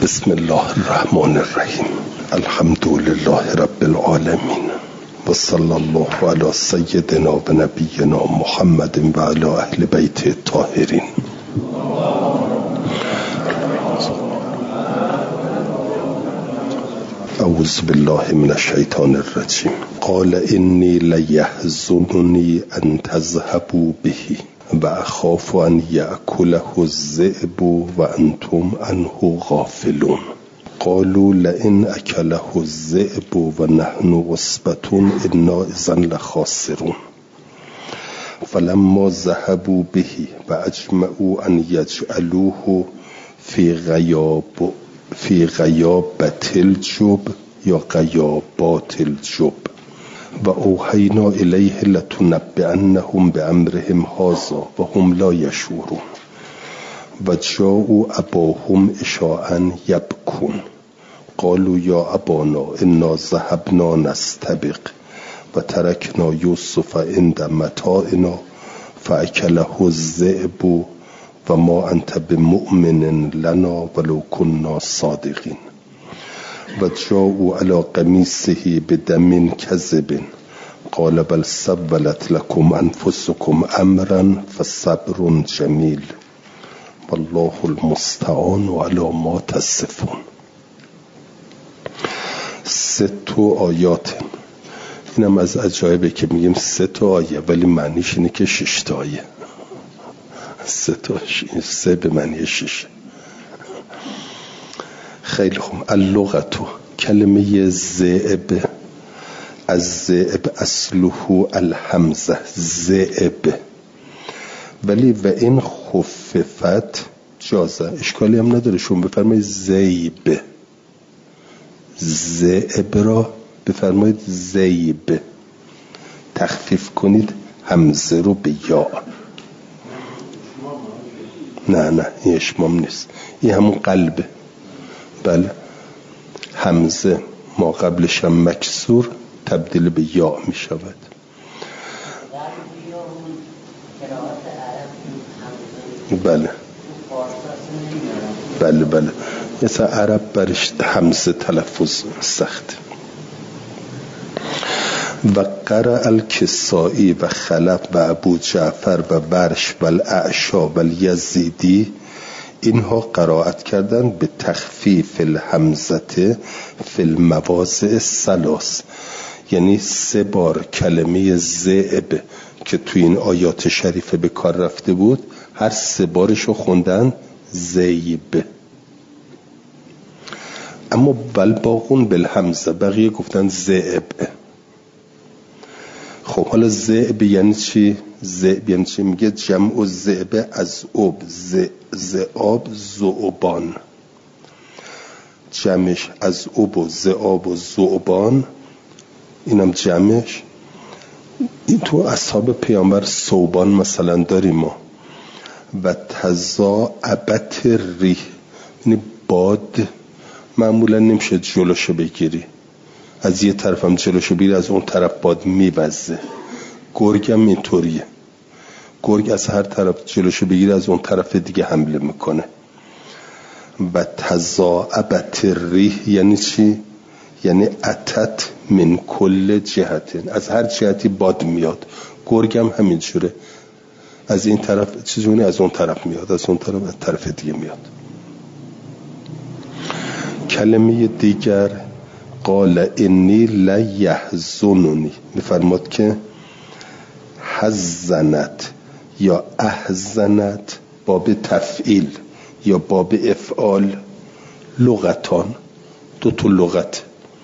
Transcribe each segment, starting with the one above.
بسم الله الرحمن الرحیم. الحمد لله رب العالمین و صلی الله علی سیدنا و نبینا محمد و علی اهل بیت الطاهرین. اعوذ بالله من الشیطان الرجیم. قال انی لیحزننی ان تذهبوا به و اخاف ان یأکله الذئب و انتم عنه غافلون. قالوا لئن اکله الذئب و نحن عصبة انا اذا لخاسرون. فلما ذهبوا به و اجمعوا ان یجعلوه فی غیابة الجب یا غیابات الجب و اوحینا الیه لتنبئنهم بامرهم هذا و هم لا یشعرون. و جاءوا اباهم عشاء یبکون قالوا یا ابانا انا ذهبنا نستبق و ترکنا یوسف عند متاعنا فاکله الذئب و ما انت بمؤمن لنا ولو كنا صادقین. و جاءوا علی قمیصه بدم کذب قال بل سولت لكم انفسكم امرا فصبر جمیل والله المستعان علی ما تصفون. 3 آیات. اینم از عجایبه که میگیم 3 آیه ولی معنیش اینه که 6 آیه. 3 به معنی 6. خیلی خوب. اللغتو کلمه ذئب از ذئب اصله الحمزه ذئب، ولی و این خففت جازه، اشکالی هم نداره. شما بفرمایید ذیب، ذئب را بفرمایید ذیب، تخفیف کنید همزه رو به یا. نه این اشمام نیست، این همون قلبه. بله، همزه ما قبلش هم مکسور تبدیل به یا می شود. بله مثل عرب برش همزه تلفظ سخت. و قرأ الکسائی و خلف و ابو جعفر و ورش و الاعشا و الیزیدی، اینها قرائت کردن به تخفیف الحمزه فی المواضع 3، یعنی 3 بار کلمه ذئب که توی این آیات شریفه به کار رفته بود هر 3 بارشو خوندن ذیب. اما بلباقون بالحمزه، بقیه گفتن ذئب. خب حالا ذئب یعنی چی؟ ذئب یعنی چی؟ میگه جمع ذئب از اب، ذئاب ذؤبان، جمعش از اب و ذئاب و ذؤبان، اینم جمعش. این تو اصحاب پیامبر ثوبان مثلا داریم ما. و تضاعبت ریح، یعنی باد معمولا نمیشه جلوشو بگیری، از یه طرف هم جلوشو بگیری از اون طرف باد میوزه. گرگ هم اینطوریه، گرگ از هر طرف جلوشو بگیری از اون طرف دیگه حمله میکنه. و تضاعبت ریح یعنی چی؟ یعنی اتت من کل جهتین، از هر جهتی باد میاد. گرگ هم همینجوره، از این طرف چیزونی از اون طرف میاد، از اون طرف از طرف دیگه میاد. کلمه دیگر قال انی لیحزننی، میفرماد که حزنت یا احزنت باب تفعیل یا باب افعال لغتان، 2 لغت.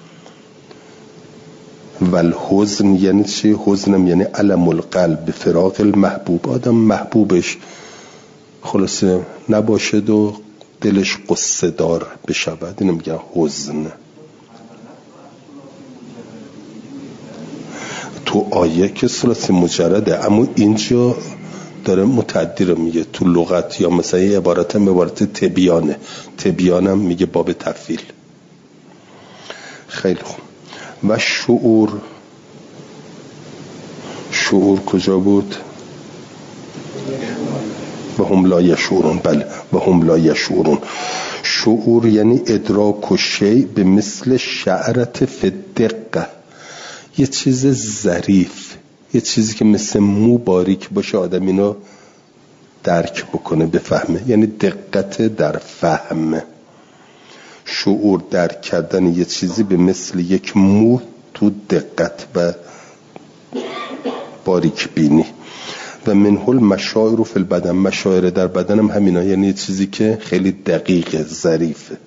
والحزن یعنی چی؟ حزنم یعنی علم القلب به فراق المحبوب، آدم محبوبش خلاصه نباشد و دلش قصه دار بشود، اینو میگن حزن. تو آیه که ثلاثی مجرده، اما اینجا داره متعدی رو میگه. تو لغت یا مثلا یه عبارت هم عبارت تبیانه، تبیانم میگه باب تفعیل. خیلی خوب. و شعور کجا بود؟ و هم لا یشعرون. بله و هم لا یشعرون. شعور یعنی ادراک و شیء به مثل شعرت فی الدقه، یه چیز ظریف، یه چیزی که مثل مو باریک باشه آدم اینو درک بکنه بفهمه، یعنی دقت در فهم. شعور درک کردن یه چیزی به مثل یک مو تو دقت و باریک بینی. و منه المشاعر فی البدن، مشاعر در بدن هم همینا، یعنی یه چیزی که خیلی دقیقه، ظریفه.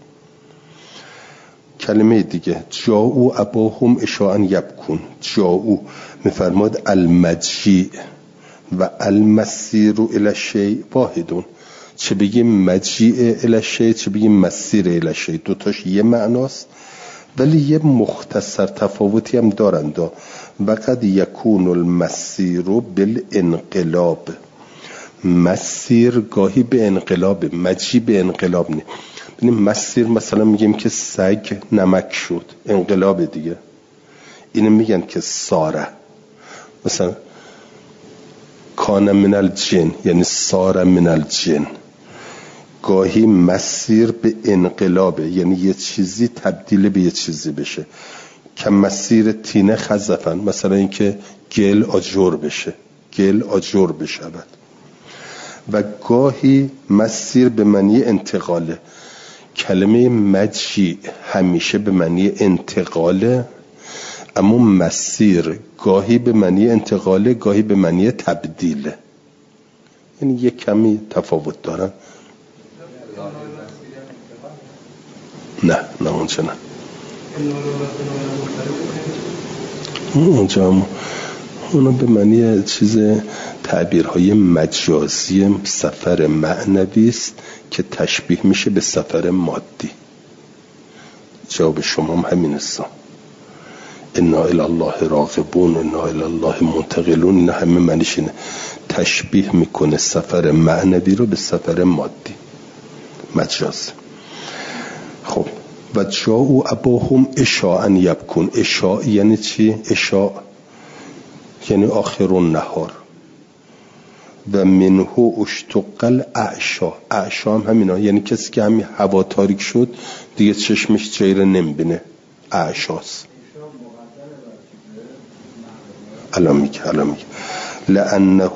کلمه دیگه جاءوا اباهم عشاء یبکون، جاءوا میفرماد المجیء و المسیر الی الشیء واحدون، چه بگیم مجیء الی الشیء چه بگیم مسیر الی الشیء، دوتاش یه معناست ولی یه مختصر تفاوتی هم دارند. و قد یکون المسیر بالانقلاب، مسیر گاهی به انقلاب، مجیء به انقلاب نه. ببینیم مسیر مثلا میگیم که سگ نمک شد، انقلاب دیگه. اینو میگن که ساره، مثلا کان من الجن یعنی ساره من الجن. گاهی مسیر به انقلابه، یعنی یه چیزی تبدیل به یه چیزی بشه، که مسیر تینه خزفن، مثلا اینکه گل آجر بشه، گل آجر بشود. و گاهی مسیر به معنی انتقاله. کلمه مجیء همیشه به معنی انتقاله، اما مسیر گاهی به معنی انتقاله گاهی به معنی تبدیله، یعنی یک کمی تفاوت دارن. نه اونجا نه، اونجا اونا به معنی چیز تعبیرهای مجازی سفر معنوی است که تشبیه میشه به سفر مادی. جواب شما هم همین است. انا الی الله راغبون، انا الی الله منتقلون، اینا همه معنیش اینه، تشبیه میکنه سفر معنوی رو به سفر مادی مجاز. خب و جاءوا اباهم عشاء یبکون، عشاء یعنی چی؟ عشاء یعنی آخر النهار. و منه اشتق الاعشا، اعشا هم همینا، یعنی کسی که همین هوا تاریک شد دیگه چشمش جایی رو نمیبینه، اعشاست. الان میگه لأنه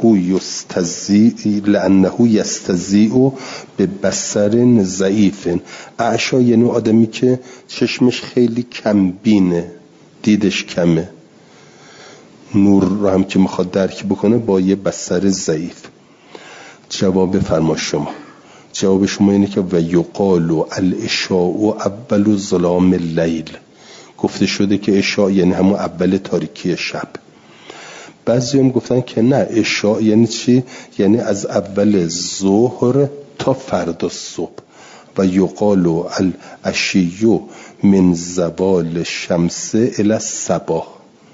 یستضیء به بصر ضعیف. اعشا یعنی آدمی که چشمش خیلی کم بینه، دیدش کمه، نور رو هم که میخواد درک بکنه با یه بصر ضعیف. جواب فرما شما، جواب شما اینه که و یقال العشاء اول ظلام اللیل، گفته شده که عشاء یعنی همون اول تاریکی شب. بعضی هم گفتن که نه، عشاء یعنی چی؟ یعنی از اول ظهر تا فردا صبح. و یقال العشی من زوال الشمس الی الصباح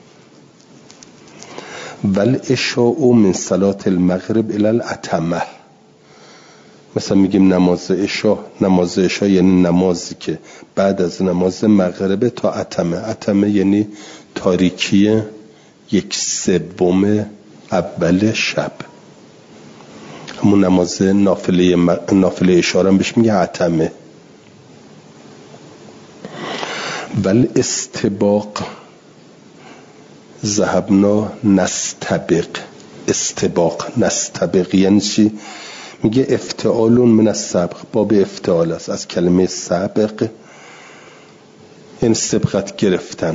و العشاء من صلاة المغرب الی العتمه. مثلا میگیم نماز عشاء یعنی نمازی که بعد از نماز مغرب تا عتمه یعنی تاریکی 1/3 اول شب. همون نماز نافله عشاء هم بهش میگه عتمه. ول استباق ذهبنا نستبق یعنی چی؟ میگه افتعال من السبق، باب افتعال است از کلمه سبق، یعنی سبقت گرفتن.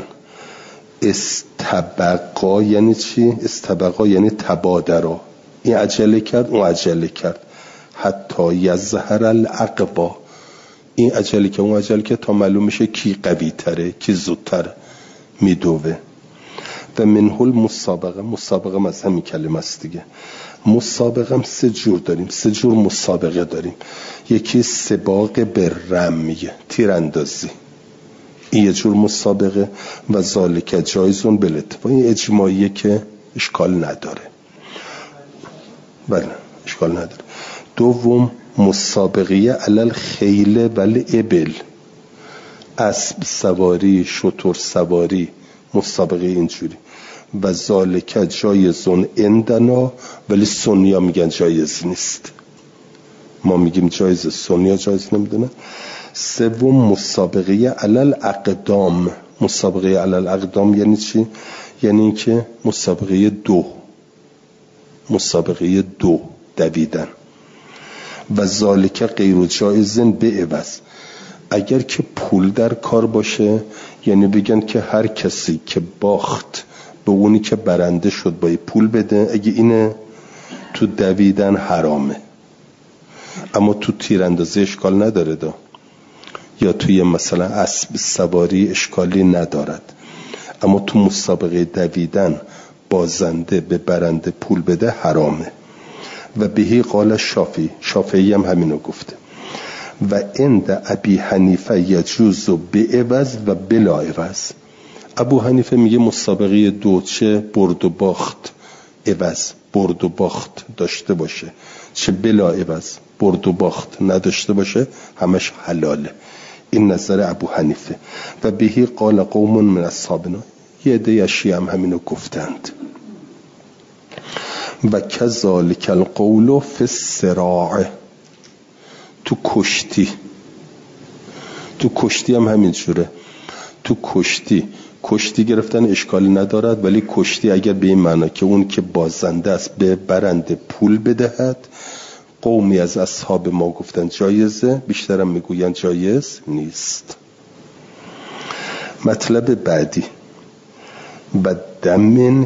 استبقا یعنی چی؟ استبقا یعنی تبادرا، این عجله کرد اون عجله کرد. حتی یظهر العقبا، این عجله که اون عجله که تا معلوم میشه کی قوی تره کی زودتر میدوه. و منه المسابقه، مسابقه از همین کلمه است دیگه. مسابقه هم 3 جور داریم، 3 جور مسابقه داریم. یکی سباق به رمیه، تیراندازی، این یه جور مسابقه. و ذالک جایزون بالاتفاق، این اجماعیه که اشکال نداره. بله اشکال نداره. دوم مسابقه علل خیل ولی ابل، اسب سواری، شتر سواری، مسابقه اینجوری. و ذالک جایزون عندنا، ولی سنیا میگن جایز نیست، ما میگیم جایز، سنیا جایز نمیدونه. سوم مسابقه علل اقدام. مسابقه علل اقدام یعنی چی؟ یعنی اینکه مسابقه دو دویدن. و ذالک غیر جایزن به عوض. اگر که پول در کار باشه یعنی بگن که هر کسی که باخت به اونی که برنده شد باید پول بده. اگه اینه تو دویدن حرامه، اما تو تیراندازی اشکال نداره یا توی مثلا اسب سواری اشکالی ندارد، اما تو مسابقه دویدن بازنده به برنده پول بده حرامه. و بهی قال شافعی هم همینو گفته. و عند ابی حنیفه یجوز بعوض و بلا عوض. ابو حنیفه میگه مسابقه دو چه برد و باخت عوض برد و باخت داشته باشه، چه بلا عوض برد و باخت نداشته باشه، همش حلاله. این نظر ابو حنیفه. و بهی قال قوم من اصحابنا، یه عده شیعه هم همینو گفتند. و کذالک القول فی الصراع. تو کشتی هم همین جوره. تو کشتی گرفتن اشکالی ندارد، ولی کشتی اگر به این معنا که اون که بازنده است به برنده پول بدهد، قومی از اصحاب ما گفتن جایزه، بیشترم میگوین جایز نیست. مطلب بعدی و دمن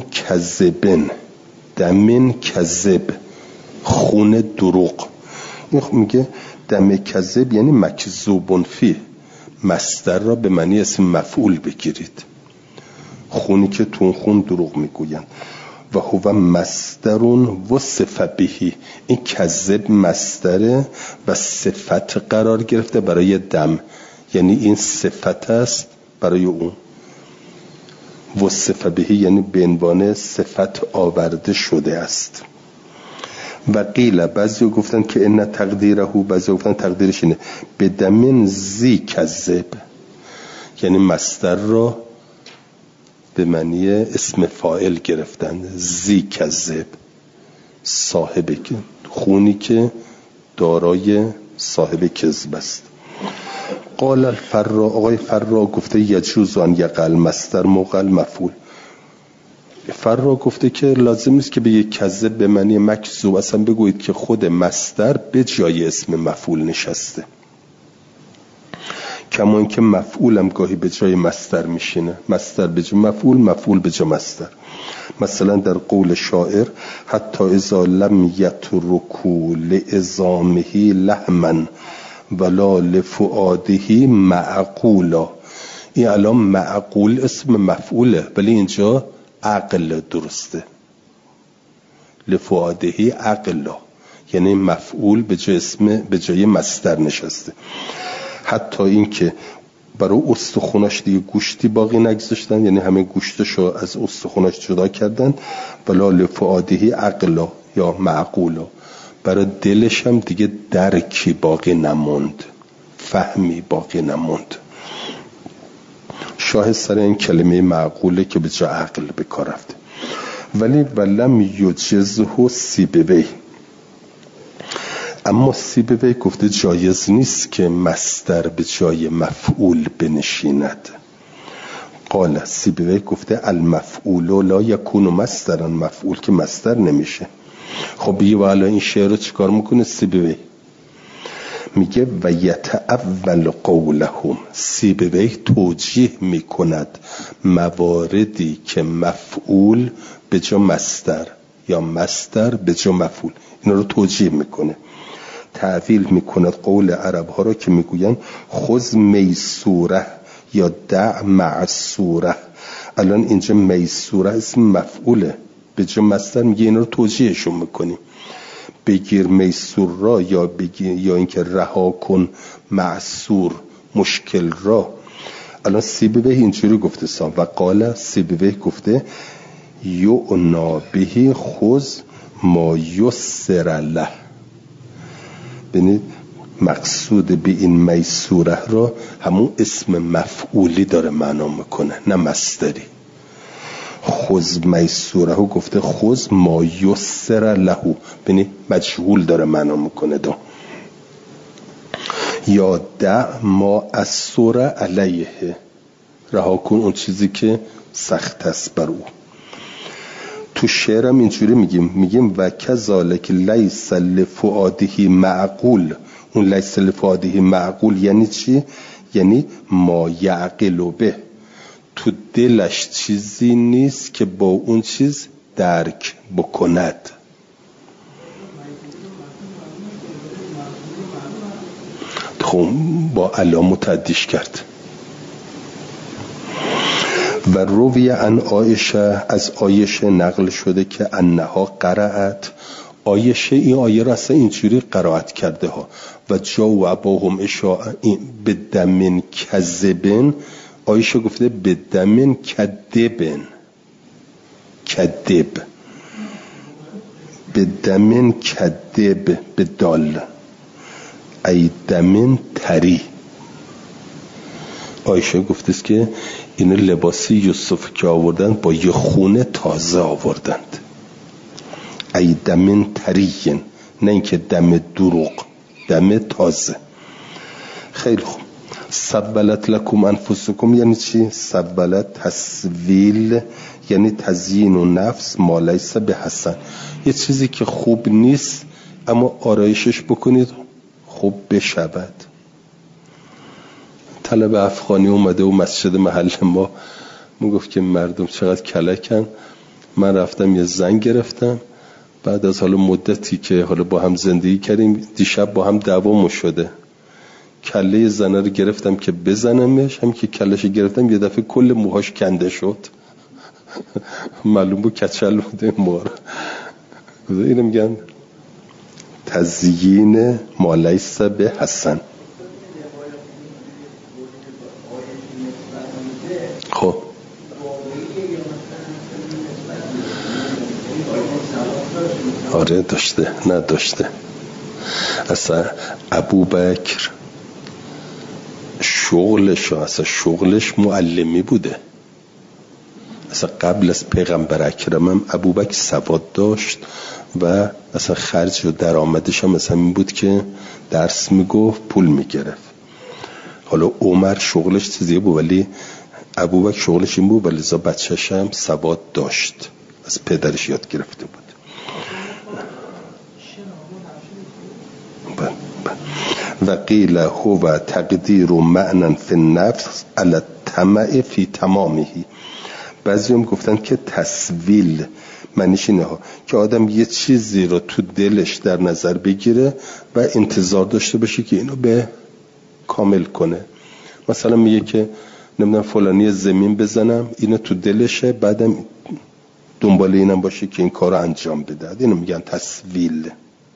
کذب خون دروغ. این میگه دم کذب یعنی مکذوبون فی، مصدر را به معنی اسم مفعول بگیرید. خونی که تو خون دروغ میگوین. و هو مصدرون و صفه بهی. این کذب مصدره و صفت قرار گرفته برای دم، یعنی این صفت است برای اون. و صفه بهی یعنی به عنوان صفت آورده شده است. و قیل بعضی گفتن که ان تقدیره، بعضی گفتن تقدیرش اینه به دمن زی کذب، یعنی مصدر را به معنی اسم فاعل گرفتن. زی کذب صاحب خونی که دارای صاحب کذب است. قال الفرا، آقای فرا گفته یجوز ان یقل مصدر موقع مفعول. فرا گفته که لازم نیست که به یک کذب به معنی مکذوب، اصلا بگویید که خود مصدر به جای اسم مفعول نشسته، کما اینکه مفعول هم گاهی به جای مصدر میشینه، مصدر به جای مفعول، مفعول به جای مصدر. مثلا در قول شاعر حتی اذا لم یترکوا لعظامه لحما ولا لفؤاده معقولا. این الان معقول اسم مفعوله، ولی اینجا عقل درسته. لفؤاده عقلا یعنی مفعول به جای مصدر نشسته. حتی این که برای استخوناش دیگه گوشتی باقی نگذاشتن، یعنی همه گوشتشو از استخوناش جدا کردن. ولا لفؤاده عقلا یا معقولا، برای دلش هم دیگه درکی باقی نموند، فهمی باقی نموند. شاهد سر این کلمه معقوله که به جای عقل به کار رفته. ولی ولم یجزه سیبوی، اما سیبوی گفته جایز نیست که مصدر به جای مفعول بنشیند. قال سیبوی گفته المفعول لا یکون مصدرا، مفعول که مصدر نمیشه. خب بگی والا این شعر رو چیکار میکنه سیبوی؟ میگه و یتأول قولهم، سیبوی توجیه میکند مواردی که مفعول به جا مصدر یا مصدر به جا مفعول، اینا رو توجیه میکنه، تعویل میکند قول عرب ها رو که میگوین خذ میسوره یا دع معسوره. الان اینجا میسوره اسم مفعوله، به جا مصدر میگه اینا رو توجیهشون میکنیم. بگیر میسور را یا بگیر، یا اینکه رها کن معسور مشکل را. الان سیبوی اینجوری گفته سام و قال سیبوی گفته یعنا بهی خذ ما یسر له. ببینید مقصود به این میسوره را همون اسم مفعولی داره معنا میکنه، نه مصدری. خذ میسوره گفته خذ ما یسر له، ببینید مجهول داره معنا میکنه. یا دع ما اثر علیه، رها کن اون چیزی که سخت است بر او. تو شعرم اینجوری میگیم و کذالک لیس لفؤاده معقول. اون لیس لفؤاده معقول یعنی چی؟ یعنی ما یعقل به، تو دلش چیزی نیست که با اون چیز درک بکند. خب با علا متعدیش کرد. و روی عن عایشه، از عایشه نقل شده که انها قرأت، عایشه این آیه را اصلا اینجوری قرائت کرده ها. و جا و اباهم اشاء به دمن کذبن، عایشه گفته به دمن کذبن، کذب به دمن کذب به دال ای دمن تری. عایشه گفته است که این لباسی یوسف که آوردن با یه خون تازه آوردند. ای دمن تریین، نه اینکه دم دروغ، دم تازه. خیلی خوب. سبلت لکم انفسکم یعنی چی؟ سبلت تسویل یعنی تزیین و نفس ما لیس به حسن، یه چیزی که خوب نیست اما آرایشش بکنید خوب بشود. طلب افغانی اومده و مسجد محل ما گفت که مردم چقدر کلکن. من رفتم یه زن گرفتم، بعد از حالا مدتی که حالا با هم زندگی کردیم، دیشب با هم دعوامون شده، کله زنه رو گرفتم که بزنمش، هم که کلهش گرفتم یه دفعه کل موهاش کنده شد. معلوم بود کچل بوده موها. اینو میگن تزیین ما لیس به حسن. خب آره داشته، نداشته. اصلا ابوبکر شغلش معلمی بوده. اصلا قبل از پیغمبر اکرم هم ابوبکر سواد داشت و اصلا خرج و درآمدش هم مثلا این بود که درس میگفت پول میگرفت. حالا عمر شغلش چیزی بود ولی ابوبکر شغلش این بود ولی لذا بچه‌ش هم سواد داشت، از پدرش یاد گرفته بود. و قیل هو تقدیر معنی فی النفس علی الطمع فی تمامه. بعضی هم گفتن که تسویل معنیش اینه ها که آدم یه چیزی رو تو دلش در نظر بگیره و انتظار داشته باشه که اینو به کامل کنه. مثلا میگه که نمیدونم فلانی زمین بزنم، اینو تو دلشه، بعدم دنبال اینم باشه که این کار رو انجام بده. اینو میگن تسویل.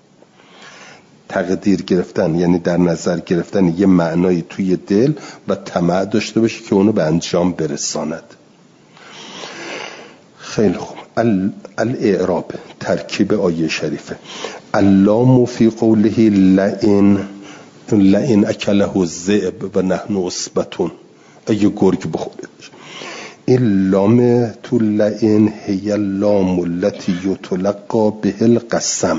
تقدیر گرفتن یعنی در نظر گرفتن یه معنایی توی دل و طمع داشته باشه که اونو به انجام برساند. خیلی خوب. الاعراب ترکیب آیه شریفه. اللام فی قوله لئن اکله الذئب و نحن عصبة، اگه گرگ بخوره. این لام تو لئن هی اللام التي یتلقى به القسم،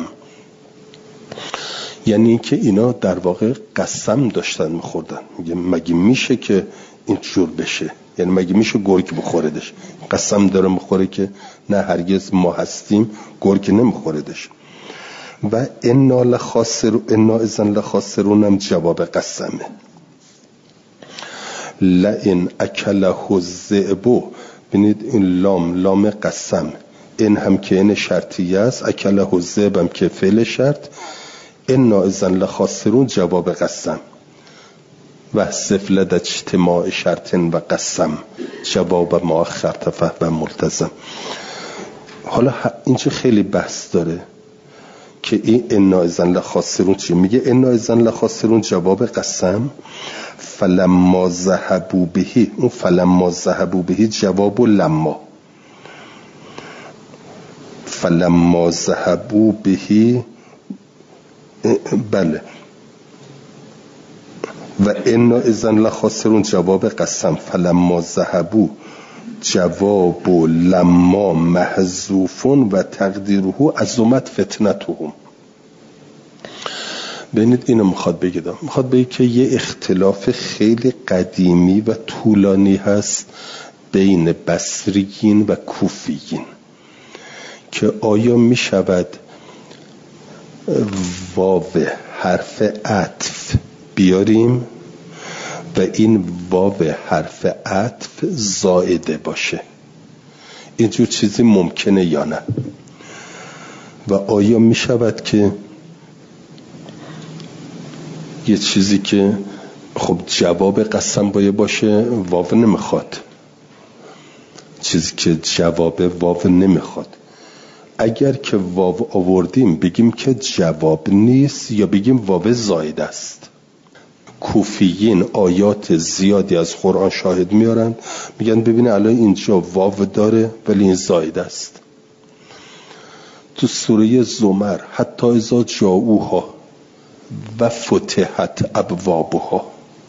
یعنی که اینا در واقع قسم داشتن میخوردن. مگه میشه که این جور بشه؟ یعنی مگه میشه گرگ بخوردش؟ قسم داره میخوره که نه هرگز ما هستیم، گرگ نمیخوردش. و انا اذن لخاسرون هم جواب قسمه. لئن اکله الذئب، ببینید این لام قسم، این هم که این شرطیه است، اکله الذئب هم که فعل شرط، انا اذن لخاسرون جواب قسم. و سفلد اجتماع شرط و قسم جواب مؤخر و ملتزم. حالا اینجا خیلی بحث داره که این انا اذن لخاسرون چیه. میگه انا اذن لخاسرون جواب قسم، فلما ذهبوا به، اون فلما ذهبوا به جواب لما، فلما ذهبوا به بله. و انا اذن لخاسرون جواب قسم، فلما ذهبوا جواب لما محذوف و تقدیره عظمت فتنتهم. ببینید اینو میخواد بگه که یه اختلاف خیلی قدیمی و طولانی هست بین بصریین و کوفیین که آیا میشود واو حرف عطف بیاریم و این واو حرف عطف زائده باشه، اینجور چیزی ممکنه یا نه؟ و آیا میشود که یه چیزی که خب جواب قسم باشه واو نمیخواد، چیزی که جواب واو نمیخواد، اگر که واو آوردیم بگیم که جواب نیست یا بگیم واو زائد است؟ کوفیین آیات زیادی از قرآن شاهد میارن، میگن ببین الان اینجا واو داره ولی این زائد است. تو سوره زمر حتی اذا جاؤوها و فتحت ابوابها،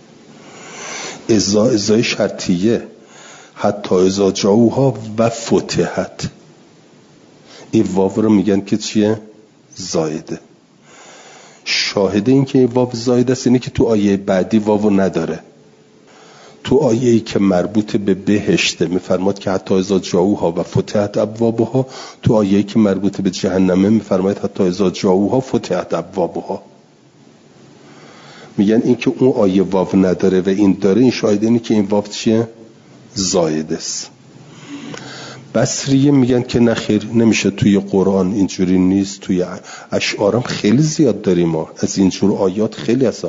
ازای شرطیه، حتی اذا جاؤوها و فتحت، این واو رو میگن که چیه؟ زائده. شاهده این که این واو زائده است اینه که تو آیه بعدی واو نداره. تو آیه‌ای که مربوط به بهشته میفرماد که حتی اذا جاؤوها و فتحت ابوابها، تو آیه‌ای که مربوط به جهنمه میفرماید حتی اذا جاؤوها فتحت ابوابها. میگن این که اون آیه واو نداره و این داره، این شاهده اینه که این واو چیه؟ زائده است. بصریه میگن که نخیر، نمیشه، توی قرآن اینجوری نیست، توی اشعارم خیلی زیاد داریم ما از اینجور آیات، خیلی هست.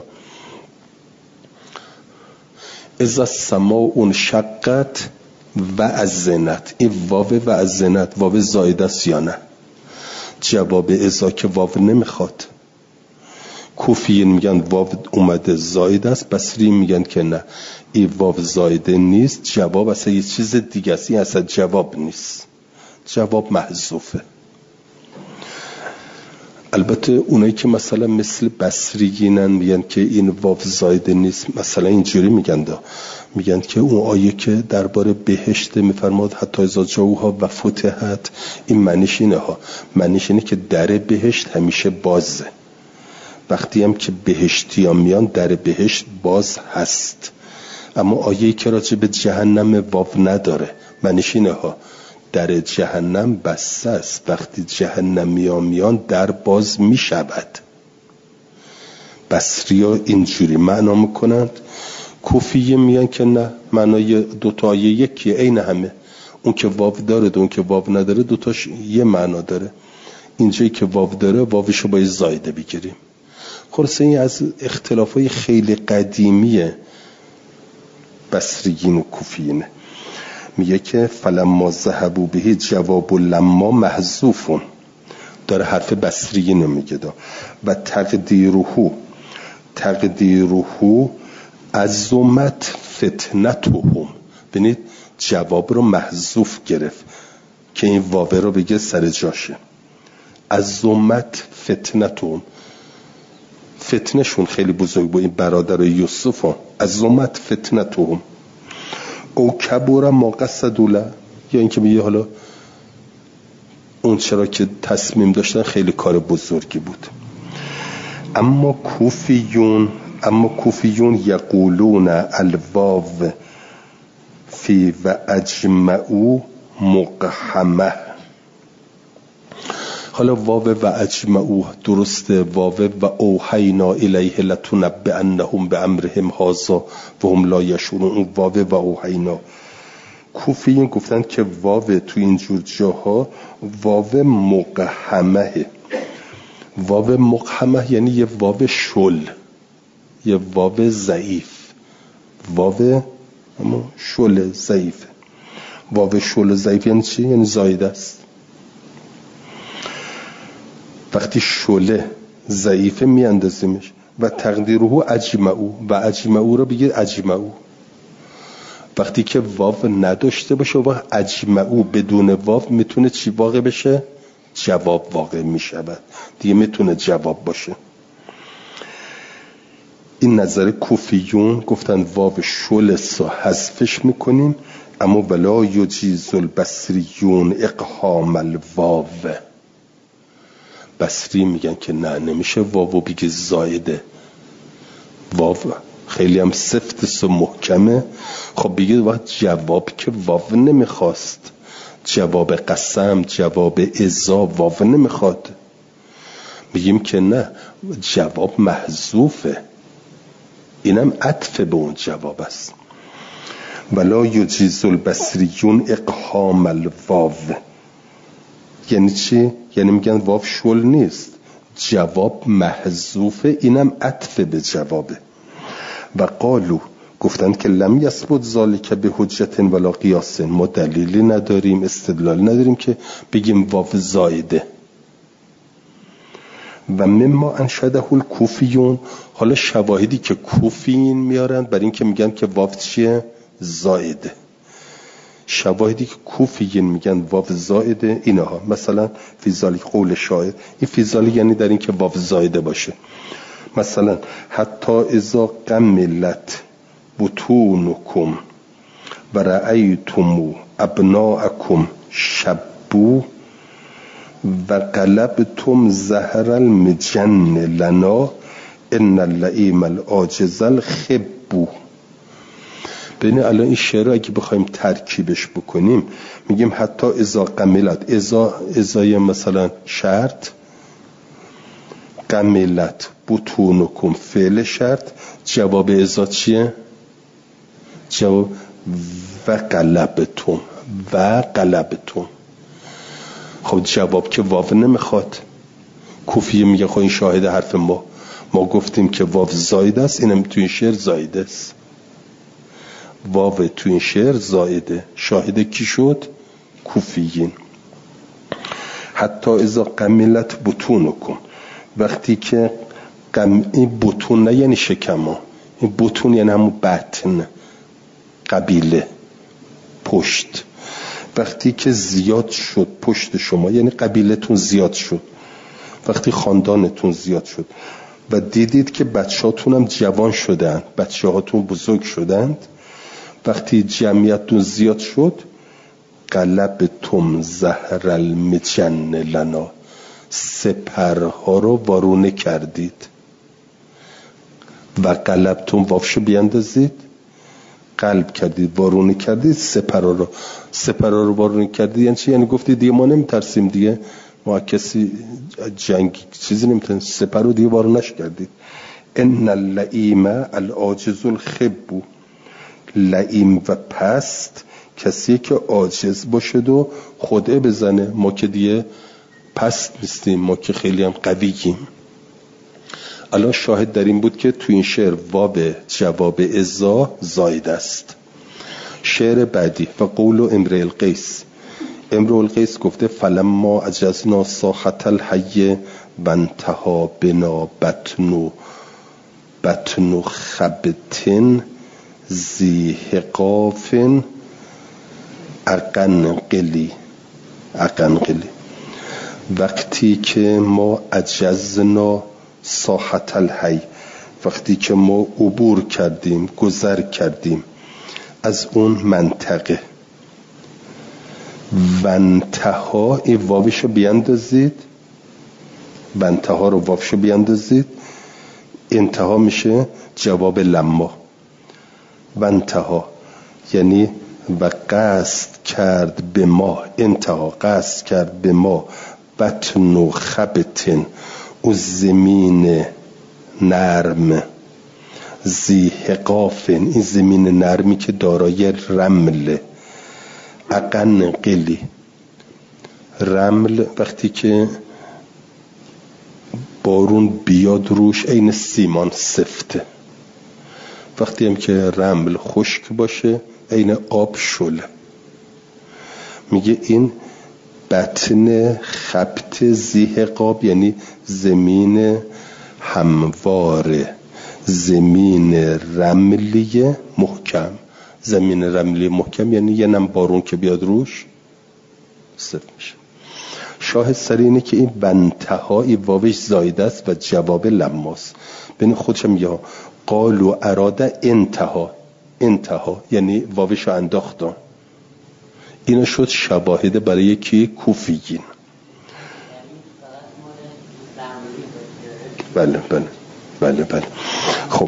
اذا السماء انشقت و اذنت، این واو و اذنت واو زائده است یا نه؟ جواب اذا که واو نمیخواد. کوفیین میگن واو اومده زائده است، بصری میگن که نه، این واو زائده نیست، جواب اصلا یه چیز دیگه است، این اصلا جواب نیست، جواب محذوفه. البته اونایی که مثلا مثل بصریینن میگن که این واو زائده نیست، مثلا اینجوری میگن که اون آیه که درباره بهشت میفرماد حتی اذا جاؤوها و فتحت، این معنیش اینه که در بهشت همیشه بازه، وقتی هم که بهشتی ها میان در بهشت باز هست. اما آیه‌ای که راجع به جهنم واو نداره، معنیش در جهنم بسته است، وقتی جهنمی ها میان در باز میشود. بصری ها اینجوری معنا میکنند. کوفیه میگن که نه، معنای دوتا آیه یکیه، عین همه، اون که واو داره اون که واو نداره دوتاش یه معنا داره. اینجایی که واو داره واوشو باید زایده بگیریم. خلاصه این از اختلافای خیلی قدیمیه بصریین و کوفیین. میگه که فلما ذهبوا به جواب لما محذوفون، داره حرف بصریین رو میگه و تقدیره عظمت فتنتهم، ببینید جواب رو محذوف گرفت که این واو رو بگه سر جاشه. عظمت فتنتهم، فتنشون خیلی بزرگ بود، این برادر یوسف ها. عظمت فتنتهم او کبر ما قصدوا له، یا اینکه میگه حالا اون چرا که تصمیم داشتن خیلی کار بزرگی بود. اما کوفیون یقولون الواو فی و اجمعو مقحمه. حالا واو و اجمعو درسته، واو و اوحینا الیه لتنبئنهم بامرهم هذا و هم لا یشعرون، اون واو و اوحینا. کوفیین گفتن که واو تو اینجور جاها واو مقحمه. واو مقحمه یعنی یه واو شل، یه واو ضعیف، واو اما شل ضعیفه. واو شل ضعیف یعنی چی؟ یعنی زایده است. وقتی شله ضعیفه میاندازیمش. و تقدیره اجمعو، و اجمعو رو بگید اجمعو. وقتی که واو نداشته باشه و اجمعو بدون واو میتونه چی واقع بشه؟ جواب واقع میشود دیگه، میتونه جواب باشه. این نظر کوفیون گفتن واو شل حذفش میکنیم، اما ولا یجیز البصریون اقحام الواو. بصری میگن که نه، نمیشه واو بگی زایده، واو خیلی هم سفت و محکمه. خب بگید وقت جواب که واو نمیخواست، جواب قسم، جواب ازا واو نمیخواد، بگیم که نه، جواب محذوفه، اینم عطف به اون جواب است. ولا یجیز البصریون اقهام الواو. یعنی چی؟ یعنی میگن واو شل نیست، جواب محذوفه، اینم عطف به جوابه. و قالو، گفتند که لم یثبت ذالک به حجت ولا قیاس، ما دلیلی نداریم، استدلال نداریم که بگیم واو زایده. و مما انشده الکوفیون، حالا شواهدی که کوفیین میارن برای این که میگن که واو چیه؟ زایده. شواهدی که کوفیین میگن واو زایده اینها، مثلا فی ذالک قول شاعر، این فی ذالک یعنی در این که واو زایده باشه. مثلا حتی اذا قملت بطونکم و رأیتم ابناءکم شبو و قلبتم زهر المجن لنا ان اللئیم العاجز الخبو. ببین الان این شعر رو اگه بخوایم ترکیبش بکنیم میگیم حتی اذا قملت، ازای مثلا شرط، قملت بطونکم فعل شرط، جواب ازا چیه؟ جواب و قلبتم، و قلبتم. خب جواب که واو نمیخواد، کوفیه میگه خب این شاهد حرف ما گفتیم که واو زاید است، اینم تو این شعر زایده است، واو تو این شعر زایده. شاهد کی شد؟ کوفیین. حتی اذا قملت بطونکم، وقتی که این بطون نه یعنی شکما، این بطون یعنی همون بطن، قبیله، پشت. وقتی که زیاد شد پشت شما یعنی قبیلتون زیاد شد، وقتی خاندانتون زیاد شد و دیدید که بچه‌هاتون هم جوان شدن، بچه‌هاتون بزرگ شدند، وقتی جمعیتتون زیاد شد، قلبتم زهر المجن لنا، سپرها رو وارونه کردید. و قلبتم وافشو بیندازید، قلب کردید، وارونه کردید، سپرها رو وارونه کردید. یعنی چی؟ یعنی گفتید دیگه ما نمیترسیم، دیگه ما کسی جنگ چیزی نمیتونیم، سپر رو دیگه وارونش کردید. ان اللئیم العاجز الخب، لئیم و پست کسی که عاجز باشد و خودعه بزنه، ما که دیگه پست نیستیم، ما که خیلی هم قوییم. الان شاهد در این بود که تو این شعر واو جواب ازا زاید است. شعر بعدی و قول امرئ القیس، امرئ القیس گفته فلما عجزنا ساحت الحی و انتهى بنا بطن خبتن ذی حقاف اقنقلی. وقتی که ما عجزنا ساحت الحی، وقتی که ما عبور کردیم، گذر کردیم از اون منطقه، و انتها این واوشو بیندازید، و انتها رو واوشو بیندازید، انتها میشه جواب لما. و انتها یعنی و قصد کرد به ما، انتها قصد کرد به ما بطن و خبتن، او زمین نرم، ذی حقافن، این زمین نرمی که دارای رمل، اقنقلی، رمل وقتی که بارون بیاد روش عین سیمان سفته، وقتی هم که رمل خشک باشه عین آب شله. میگه این بطن خبت ذی حقاب یعنی زمین همواره، زمین رملی محکم. زمین رملی محکم یعنی یه نم بارون که بیاد روش سفت میشه. شاهد سر اینه که این بنتهایی واوش زایده است و جواب لماست. بین خودشم میگه قال و اراده انتها یعنی واوش رو انداختن. اینا شد شواهد برای کی؟ کوفیین. بله بله بله بله. خب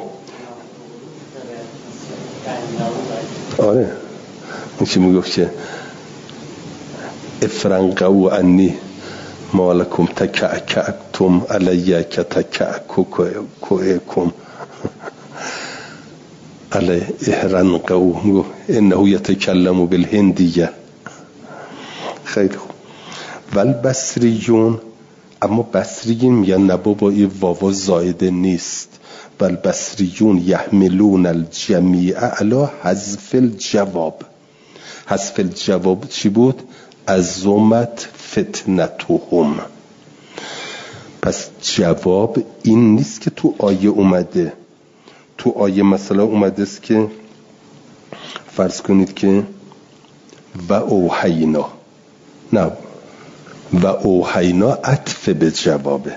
آره این چی میگفت که افرنقو انی مالکم تکعکعتم علیه که تکعکوکم علی احرنقو میگفت انه یتکلم بالهندیه. خیلی خوب. ول بصریون، اما بصریین میگن نه بابا این واوا زایده نیست. ول بصریون یحملون الجمیع علی حذف الجواب. حذف الجواب چی بود؟ عظمت فتنتهم. پس جواب این نیست که تو آیه اومده. تو آیه مثلا اومده است که فرض کنید که و اوحینا، نه و اوحینا عطف به جوابه.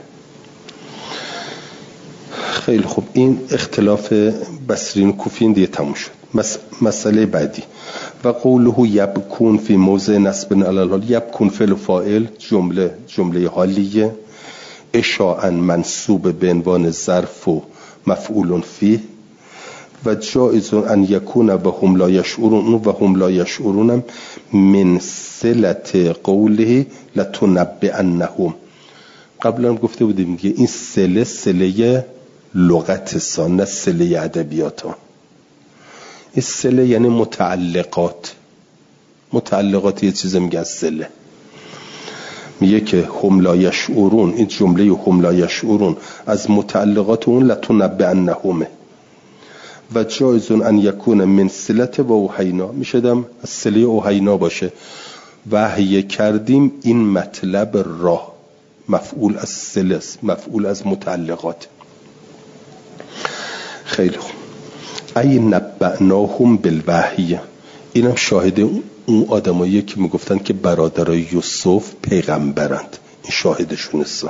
خیلی خوب، این اختلاف بصرین کوفیین دیگه تموم شد. مسئله بعدی و قوله یبکون فی موضع نصب علی الحال. یبکون فعل فاعل، جمله حالیه، اشاعا منصوب به عنوان ظرف و مفعول فیه و جائز ان یکون و هم لا یشعرون و هم لا یشعرون من صلت قوله لتنبئنهم. قبلا گفته بودیم که این صله لغت سان، نه صله ادبیات ها. این صله یعنی متعلقات یه چیز میگه صله. میگه که هم لا یشعرون، این جمله هم لا یشعرون از متعلقات اون لتنبئنهم. و جایزون ان یکون من صلت و اوحینا، میشدم از صله اوحینا باشه، وحی کردیم. این مطلب را مفعول از صله، مفعول از متعلقات. خیلی خوب. ای نبعناهم بالوحی، اینم شاهد اون آدمایی که میگفتن که برادرای یوسف پیغمبرند، این شاهدشون است.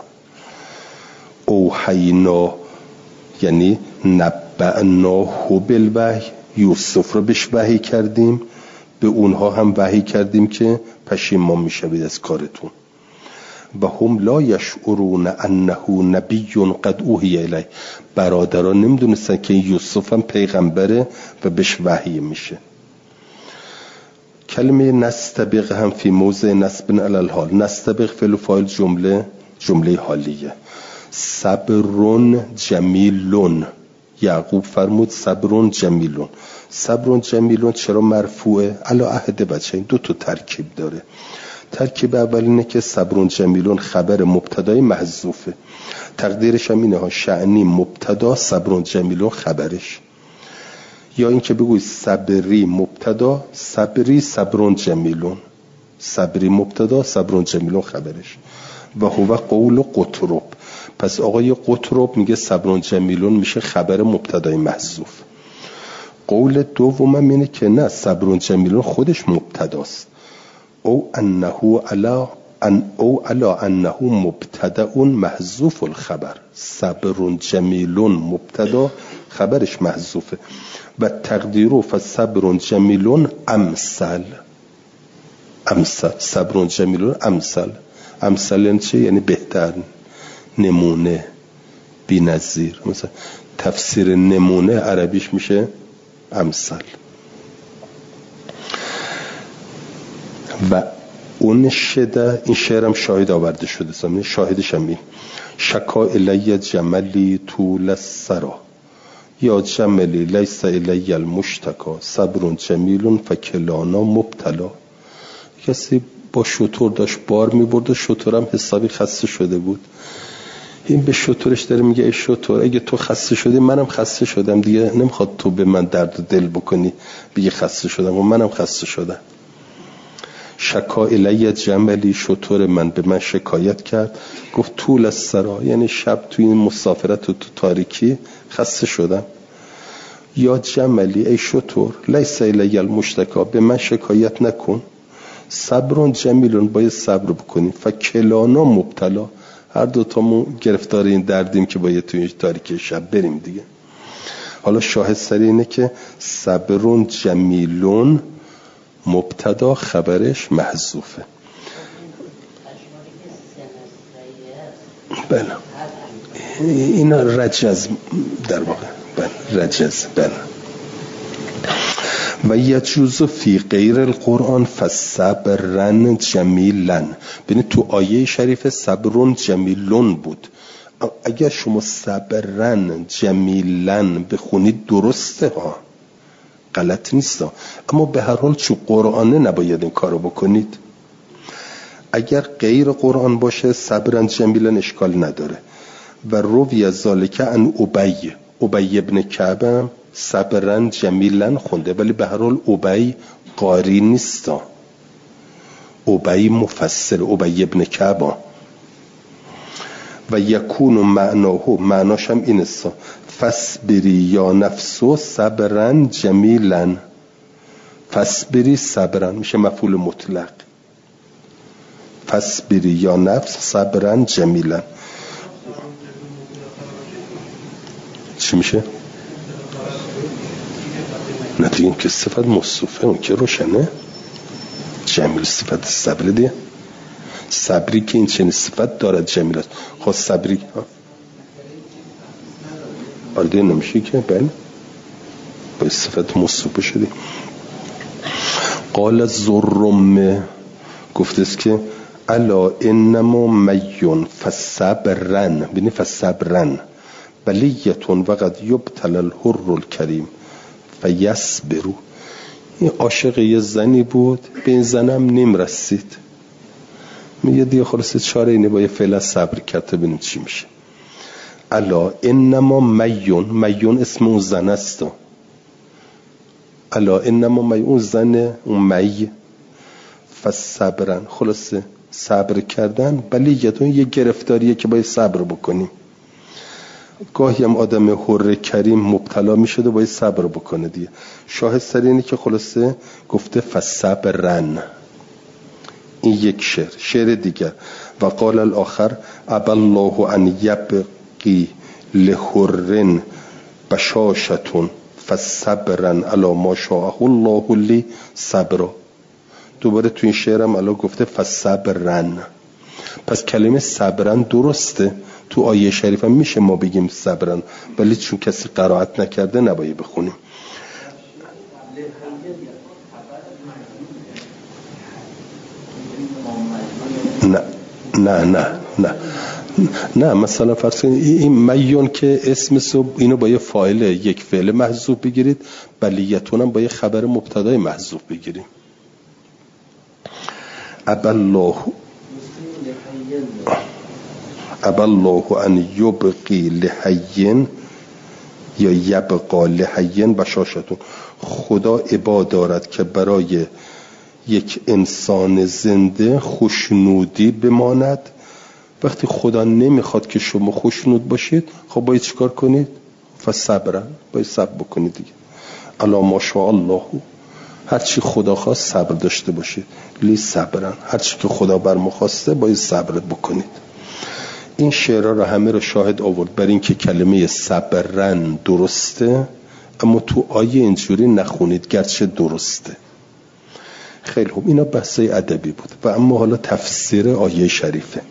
اوحینا یعنی نبعناه بالوحی، یوسف رو بهش وحی کردیم، به اونها هم وحی کردیم که پشیمان میشوید از کارتون. و هم لا یشعرون انه نبی قد اوحی الیه، برادران نمیدونستن که یوسف هم پیغمبره و بهش وحی میشه. کلمه نستبق هم فی موضع نصب علی الحال. نستبق فعل فاعل، جمله حالیه. صبرون جمیلون، یعقوب فرمود صبرون جمیلون. صبرون جمیلون چرا مرفوعه؟ علی عهد بچه. این دو تا ترکیب داره. ترکیب اول اینه که صبرون جمیلون خبر مبتدای محذوفه، تقدیرش هم اینه ها، شأنی مبتدا، صبرون جمیلون خبرش. یا اینکه بگوی صبری مبتدا، صبری صبرون جمیلون، صبری مبتدا، صبرون جمیلون خبرش. و هو قول قطرب. پس آقای قطرب میگه صبرون جمیلون میشه خبر مبتدای محذوف. قول دوم اینه که نه، صبرون جمیلون خودش مبتداست. او علا انه مبتدأ محذوف الخبر. صبرون جمیلون مبتدا، خبرش محذوفه. و تقدیرو فصبرون جمیلون امثل. صبرون جمیلون امثل یعنی چه؟ یعنی بهتر، نمونه، بی نظیر. مثلا تفسیر نمونه عربیش میشه امثل. و اون شده، این شعرم شاهد آورده شده، شاهدش هم این: شکا الی جملی طول السرا یا جملی لیس الی المشتکا صبرون جمیلون فکلانا مبتلا. کسی با شتر داشت بار میبرد و شترم حسابی خسته شده بود. این به شترش داره میگه ای شتر، اگه تو خسته شدی منم خسته شدم دیگه، نمیخواد تو به من درد دل بکنی بگی خسته شدم و منم خسته شدم. شکا الی جملی، شتر من به من شکایت کرد، گفت طول السرا یعنی شب توی این مسافرت و تو تاریکی خسته شدم. یا جملی ای شتر لیس الی المشتکا، به من شکایت نکن. صبرون جمیلون، باید صبر بکنیم. فکلانا مبتلا، هر دوتامون گرفتار این دردیم که باید توی تاریکی شب بریم دیگه. حالا شاهد سری اینه که صبرون جمیلون مبتدا، خبرش محذوفه. بله این رجز در واقع رجز. و یجوز فی غیر القرآن فصبرن جمیلن. ببینید تو آیه شریف صبرن جمیلون بود. اگر شما صبرن جمیلن بخونید درسته ها، غلط نیست ها، اما به هر حال چون قرآنه نباید این کارو بکنید. اگر غیر قرآن باشه صبرن جمیلن اشکال نداره. و روی از ذالک ان ابی ابن کعب صبرن جمیلن خونده، ولی به هر حال ابی قاری نیست، ابی مفسر، ابی ابن کعب. و یکون معناش هم این است، فصبری یا نفسو صبرن جمیلن. فصبری صبرن میشه مفعول مطلق، فصبری یا نفس صبرن جمیلن. چی میشه؟ نه دیگه که صفت موصوفه، اون که روشنه. جمیل صفت صبر دیگه، صبری که این چنین صفت دارد جمیل است. خب صبری آرده نمیشه که بله با صفت موصوفه شدی. قال الزرم گفته است که الا انما میون فصبرن، بینی فصبرن بلیتون وقد یبتل الحر الکریم فیصبرو. این عاشق یه زنی بود، به این زنم نیم رسید، میگه دیگه خلاصه چاره اینه با یه فعلا صبر کرد ببینیم چی میشه. الا انما میون اسم اون زن است، الا انما میون اون زن، اون می فصبرن خلاصه صبر کردن بلیتون یه گرفتاریه که باید صبر بکنیم. گاهی هم آدم حر کریم مبتلا می شده باید صبر بکنه دیگه. شاهد سر اینه که خلاصه گفته فصبرن. این یک شعر دیگر. و قال الاخر ابا الله ان یبقی لحرن بشاشتون فصبرن علی ما شاء الله لی صبرا. دوباره تو این شعرم الان گفته فصبرن. پس کلمه صبرن درسته، تو آیه شریف هم میشه ما بگیم صبرن، ولی چون کسی قرائت نکرده نباید بخونیم. نه مثلا فرض کنید این میون که اسم اینو با یه فاعل یک فعل محذوف بگیرید، بلیتون هم با یه خبر مبتدای محذوف بگیریم. ابا الله ان یبقی لحین یا یبقا لحین بشاشتون. خدا ابا دارد که برای یک انسان زنده خوشنودی بماند. وقتی خدا نمیخواد که شما خوشنود باشید، خب باید چیکار کنید؟ فصبرن، باید صبر بکنید دیگه. الی ما شاء الله، هرچی خدا خواست صبر داشته باشید. لی صبرن، هرچی که خدا بر ما خواسته باید صبر بکنید. این شعرها رو همه رو شاهد آورد بر این که کلمه صبرن درسته، اما تو آیه اینجوری نخونید گرچه درسته. خیلی خوب، اینا بحثای ادبی بود. و اما حالا تفسیر آیه شریفه.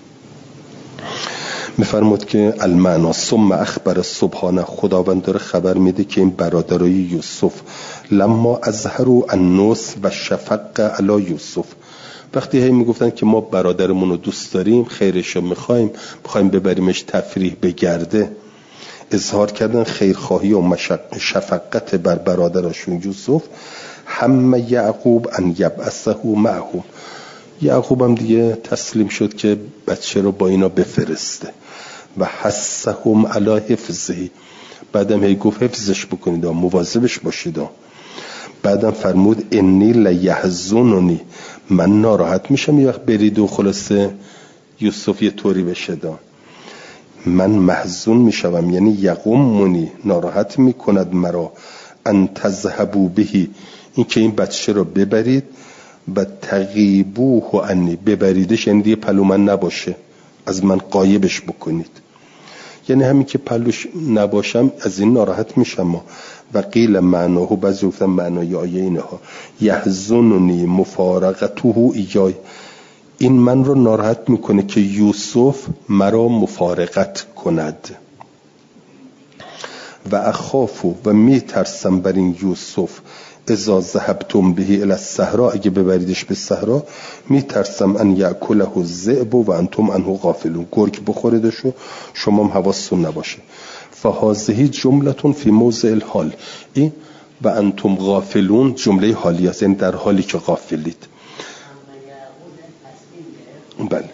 میفرمود که المعنا ثم اخبر سبحانه، خداوند داره خبر میده که این برادرای یوسف لما اظهروا النصح و شفقه علی یوسف، وقتی هی میگفتن که ما برادرمون رو دوست داریم، خیرشو میخوایم ببریمش تفریح بگرده، اظهار کردن خیرخواهی و شفقت بر برادرشون یوسف. هم یعقوب ان یبعثه معهم، یعقوب هم دیگه تسلیم شد که بچه رو با اینا بفرسته. و حثهم علی حفظه، بعدم هی گفت حفظش بکنید، مواظبش باشید. بعدم فرمود انی لیحزننی، من ناراحت میشم یه وقت برید و خلاصه یوسف یه طوری بشه من محزون میشم، یعنی یقومنی، ناراحت میکند مرا، ان تذهبوا بهی، این که این بچه رو ببرید، و تغیبوه عنی، ببریدش یعنی دیگه پلو من نباشه، از من غایبش بکنید. یعنی همین که پلوش نباشم از این ناراحت میشم. و قیل معناه، بعضی گفتن معنای آیه اینها، یحزننی مفارقته ایای، این من رو ناراحت میکنه که یوسف مرا مفارقت کند و اخافو و میترسم بر این یوسف اذا ذهبتم به الی الصحرا، اگه ببریدش به صحرا میترسم ان یاکله الذئب و انتم عنه غافلون، گرگ بخوردش و شما هم حواستون نباشه. فهذه جمله فی موضع الحال، این و انتم غافلون جمله حالی است، یعنی در حالی که غافلید. بله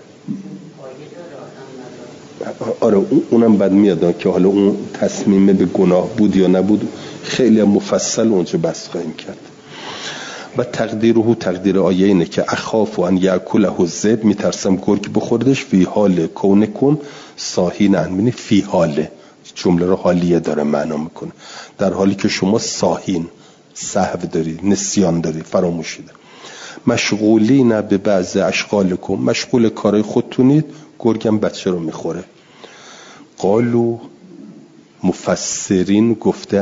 آره اونم بعد میاد که حالا اون تصمیم به گناه بود یا نبود خیلی مفصل اونجا بحث خواهیم کرد. و تقدیر آیه اینه که اخاف ان یاکله الذئب، میترسم گرگ بخوردش، فی حال کونکم صاحینا، یعنی فی حال، جمله رو حالیه داره معنا میکنه، در حالی که شما صاحین، سهو داری، نسیان داری، فراموشی داری. مشغولین به بعض اشغالکم، مشغول کارهای خودتونید، گرگم بچه رو میخوره. قالو مفسرین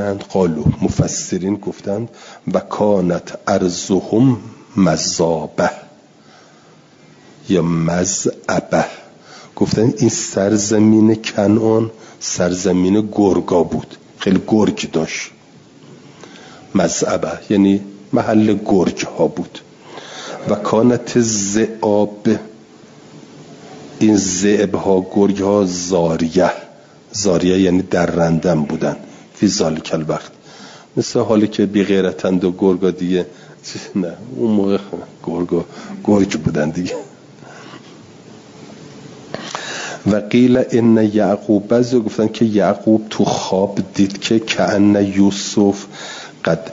گفتند و کانت ارضهم مذابه یا مذعبه، گفتند این سرزمین کنعان سرزمین گرگا بود، خیلی گرگ داشت. مذعبه یعنی محل گرگ ها بود. و کانت ذئاب، این ذئب ها گرگ ها زاریه یعنی درندم بودن، فی ذالک الوقت، مثل حالی که بی غیرتند و گرگا دیگه نه، اون موقع گرگ بودن دیگه. و قیل ان یعقوب، بعضی گفتن که یعقوب تو خواب دید که کأن یوسف قد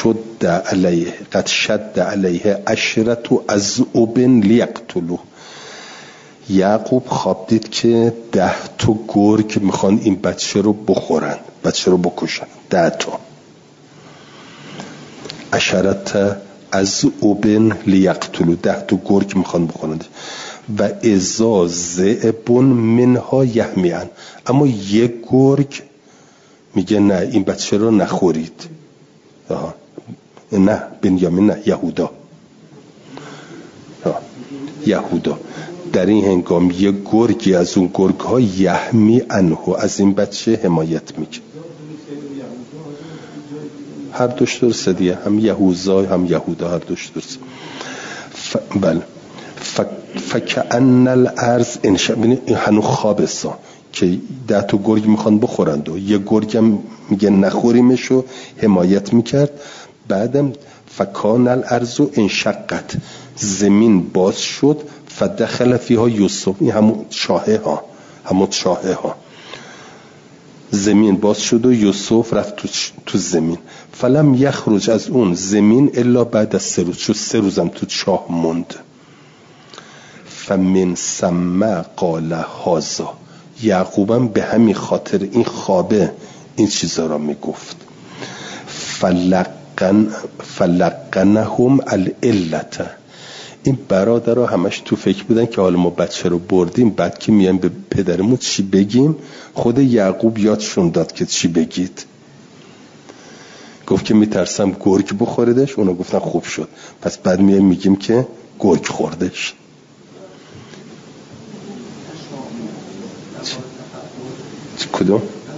شد علیه عشرة اذئب لیقتلوه، یعقوب خواب دید که 10 تا گرگ میخوان این بچه رو بخورن، بچه رو بکشن. 10 تا، عشرة اذئب لیقتلوه، 10 تا گرگ میخوان بخورن. و اذا ذئب منها یحمیان، اما یک گرگ میگه نه این بچه رو نخورید. نه بنیامین، نه یهودا. در این هنگام یک گرگی از اون گرگ ها یحمی عنه، از این بچه حمایت میکنه. هر دوش درسته دیگه، هم یهوزا هم یهودا، هر دوش درسته. بله. فکأن الارض انشق، ببینید این هنو خوابسا که 10 تا گرگ میخوان بخورند و یه گرگ هم میگه نخوریمش و حمایت میکرد. بعدم فکان الارض انشقت، زمین باز شد، فدخل فیها یوسف، این همون شاهه ها، زمین باز شد و یوسف رفت تو زمین. فلم یخرج از اون زمین الا بعد از 3 روز، چون 3 روزم تو چاه موند. فمن ثم قال هذا، یعقوبم به همین خاطر این خوابه این چیزا را میگفت. فلقنهم العلت، این برادرها همش تو فکر بودن که حالا ما بچه رو بردیم، بعد که میایم به پدرمون چی بگیم. خود یعقوب یادشون داد که چی بگید، گفت که میترسم گرگ بخوردش، اونا گفتن خوب شد، پس بعد میایم میگیم که گرگ خوردش. کدوم؟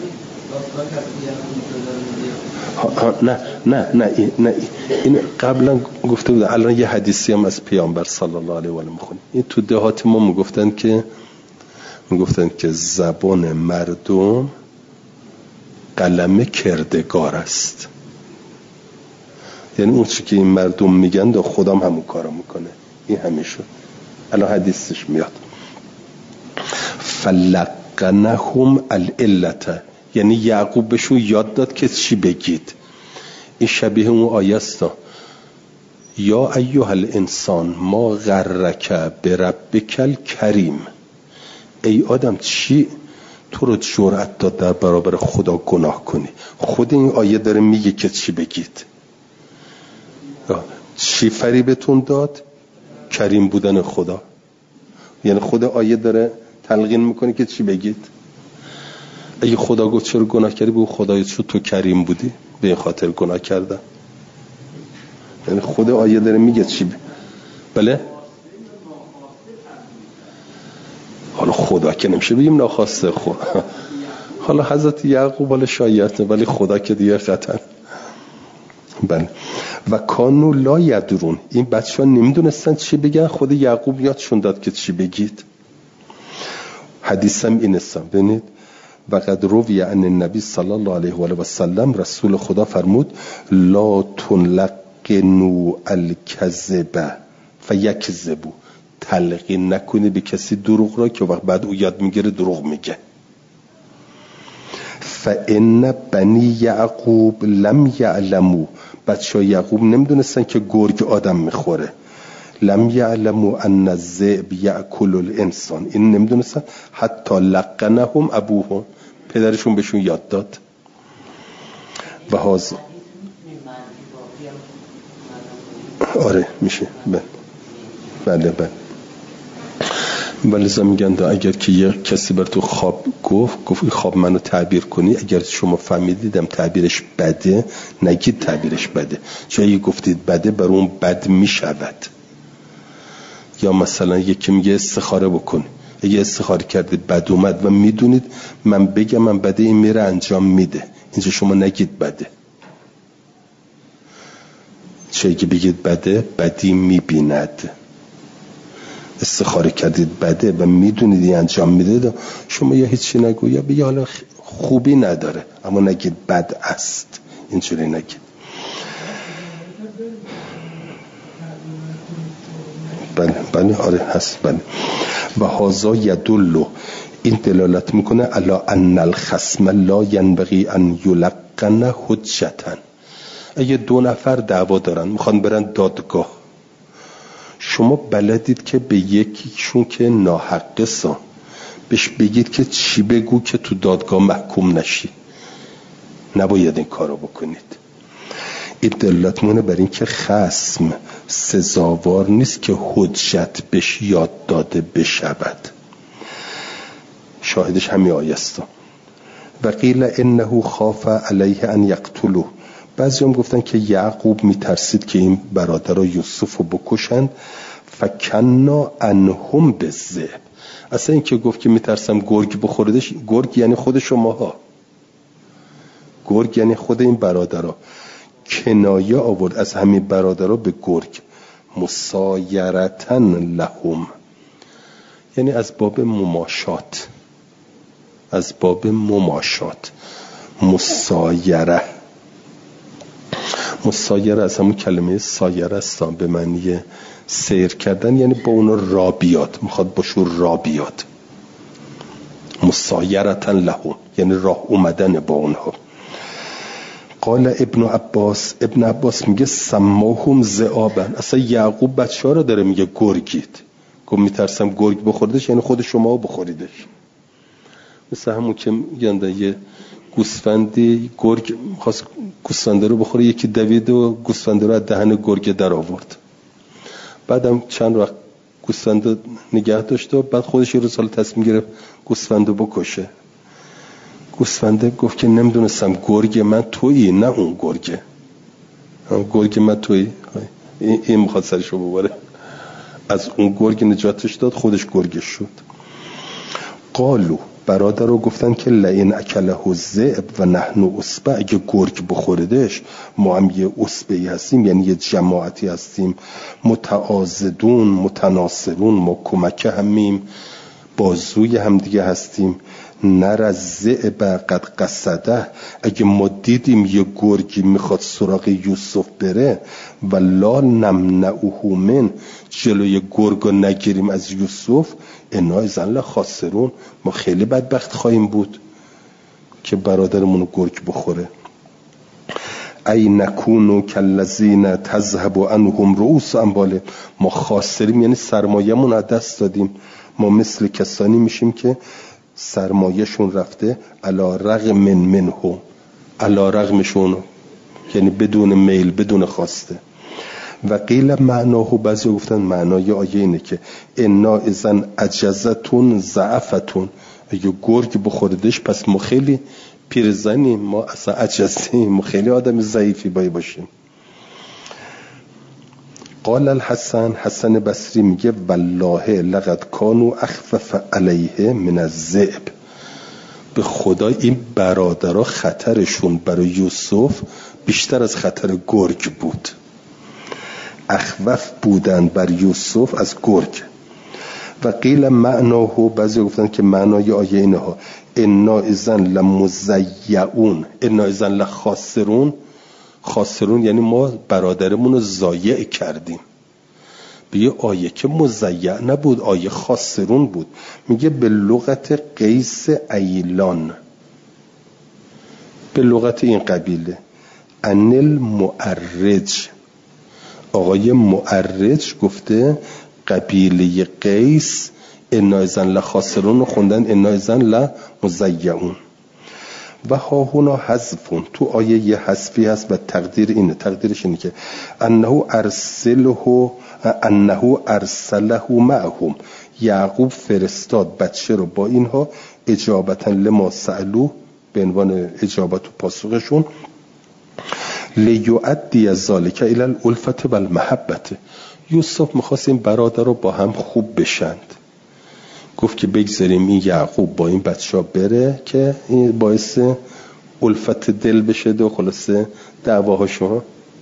نه این قبلا گفته بود. الان یه حدیثی هم از پیامبر صلی الله علیه و آله میخونیم. این تو دهات ما میگفتن که زبان مردم قلم کردگار است، یعنی اون چی که این مردم میگن و خودم همون کارو میکنه. این همیشه الان حدیثش میاد. فلقنهم العلت، یعنی یعقوب بهشون یاد داد که چی بگید. این شبیه اون آیه است: یا ایها الانسان ما غرک بربک الکریم، ای آدم چی تو رو جرأت داد در برابر خدا گناه کنی. خود این آیه داره میگه که چی بگید. چی فریبتون داد؟ کریم بودن خدا. یعنی خود آیه داره تلقین میکنه که چی بگید. اگه خدا گفت چرا گناه کردی، بگو خدای تو کریم بودی به این خاطر گناه کردم. یعنی خود آیه داره میگه چی بله خدا که نمیشه بگیم ناخواسته خدا. حالا حضرت یعقوب حالا شاید نه، ولی خدا که دیگه قطعا. بله. و کانو لا یدرون، این بچه ها نمیدونستن چی بگن، خود یعقوب یادشون داد که چی بگید. حدیثم این است، ببینید و قد روی عن النبی صلی الله علیه و آله و سلم، رسول خدا فرمود لا تلقنوا الکذب فیکذبوا، تلقین نکنی به کسی دروغ را که وقت بعد او یاد میگیره دروغ میگه. فان بنی یعقوب لم یعلموا، بچه های یعقوب نمیدونستن که گرگ آدم میخوره. لم یعلموا ان الذئب یاکل الانسان، این نمیدونستن. حتی لقنهم ابوهم، پدرشون بهشون یاد داد. و هازا آره میشه. بله بله. ولی میگن اگر که یه کسی بر تو خواب گفت خواب منو تعبیر کنی، اگر شما فهمیدیدم تعبیرش بده، نگید تعبیرش بده، چون اگه گفتید بده بر اون بد میشود. یا مثلا یکی میگه استخاره بکن، اگه استخاره کردید بد اومد و میدونید من بگم من بده، این میره انجام میده، اینجا شما نگید بده. چون اگه بگید بده بدی میبیند. استخاره کردید بده و میدونید این انجام میده، شما یا هیچی نگو یا بگید حالا خوبی نداره اما نگید بد است، اینجوری نگید. بله بله آره هست. بله. و هازا یدلو، این دلالت میکنه علی ان الخصم لا ينبغي ان یلقن حجتا. اگه دو نفر دعوا دارن میخوان برن دادگاه، شما بلدید که به یکیشون که ناحقه بهش بگید که چی بگو که تو دادگاه محکوم نشی، نباید این کارو بکنید. این دلالت مونه بر این که خصم سزاوار نیست که حجت بهش یاد داده بشود. شاهدش همین آیه است. و قیل انه خاف علیه ان یقتلوه، بعضی هم گفتن که یعقوب میترسید که این برادرها یوسف رو بکشند. فکنا انهم بالذئب، اصلا این که گفت که میترسم گرگ بخوردش، گرگ یعنی خود شماها، گرگ یعنی خود این برادرها. کنایه آورد از همین برادرها به گرگ، مسایرتن لهم، یعنی از باب مماشات، از باب مماشات. مسایره، مسایره از همون کلمه سایره است، به معنی سیر کردن، یعنی با اون را بیاد، میخواد باشون را بیاد. مسایرتن لهم یعنی راه اومدن با اونها. قال ابن عباس میگه سماهم ذئابن، اصلا یعقوب بچه ها رو داره میگه گرگید، گفت میترسم گرگ بخوردش یعنی خود شما بخوریدش. مثل همون که میگن یه گوسفندی گرگ خواست گوسفنده رو بخوره، یکی دوید و گوسفنده رو از دهن گرگ در آورد. بعدم چند وقت گوسفنده نگه داشت و بعد خودش یه روز تصمیم گرفت گوسفنده بکشه. گوسفنده گفت که نمیدونستم گرگ من تویی نه اون گرگه، گرگ من تویی. این میخواد سرش رو ببره، از اون گرگ نجاتش داد، خودش گرگش شد. قالو، برادر رو گفتن که لئن اکله الذئب و نحن عصبه، اگه گرگ بخوردش ما هم یه عصبه‌ای هستیم، یعنی یه جماعتی هستیم، متعاضدون متناصرون، ما کمک همیم، بازوی هم دیگه هستیم. نر الذئب قد قصده، اگه ما دیدیم یه گرگی میخواد سراغ یوسف بره، و لا نمنعه من، جلوی گرگو نگیریم از یوسف، انا اذا لخاسرون، ما خیلی بدبخت خواهیم بود که برادرمون گرگ بخوره. ای نکونو کالذین تذهب عنهم رؤوس اموالهم، ما خاسریم یعنی سرمایه‌مون از دست دادیم، ما مثل کسانی میشیم که سرمایه‌شون رفته علی رغم منهم، علی رغمشون، یعنی بدون میل بدون خواسته. و قیل معناه، بعضی گفتن معنای آیه اینه که انا اذن عجزتون ضعفتون، اگه گرگ بخوردش پس ما خیلی پیرزنیم، ما اصلا عجزیم، ما خیلی آدم ضعیفی باشیم. قال الحسن، حسن بصری میگه والله لقد کانوا اخفف علیه من الذئب، به خدا این برادرها خطرشون برای یوسف بیشتر از خطر گرگ بود. اخوف بودن بر یوسف از گرگ. و قیل معناه، بعضی گفتن که معنای آیه اینها انا اذن لمضیعون انا اذن لخاسرون. خاسرون یعنی ما برادرمون رو ضایع کردیم. به یه آیه که مضیع نبود، آیه خاسرون بود. میگه به لغت قیس ایلان، به لغت این قبیله، انل معرج، آقای معرج گفته قبیله قیس انا اذن لخاسرون رو خوندن انا اذن لمضیعون. و ها هنا حذفون، تو آیه یه حذفی هست و تقدیر اینه، تقدیرش اینه که انه ارسله معهم، یعقوب فرستاد بچه رو با اینها اجابتا لما سألو، به عنوان اجابت و پاسخشون، لیؤدی ذالک الی الالفة و المحبة. یوسف میخواست این برادر رو با هم خوب بشند، گفت که بگذاریم این یعقوب با این بچه ها بره که این باعث الفت دل بشه و خلاصه دعواهاشون.